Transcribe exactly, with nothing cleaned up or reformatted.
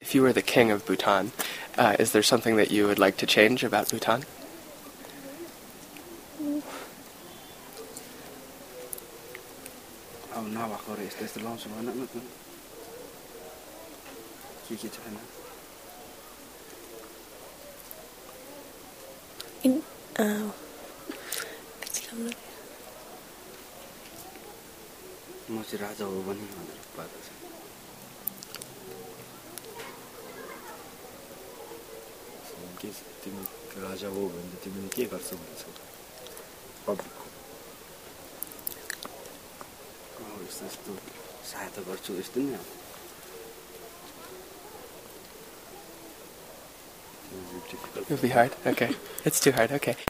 if you were the king of Bhutan, uh, is there something that you would like to change about Bhutan? अब नभएको र यस्तो यस्तो लाउँछु भन न त के के छैन In uh, म चाहिँ राजा हो भने भनेर पाएको छ के तिमी राजा हो भने तिमीले के गर्छौ भन्छौ पब्लिकको यस्तो यस्तो सहायता गर्छु यस्तो नि It'll be hard? Okay. It's too hard, okay.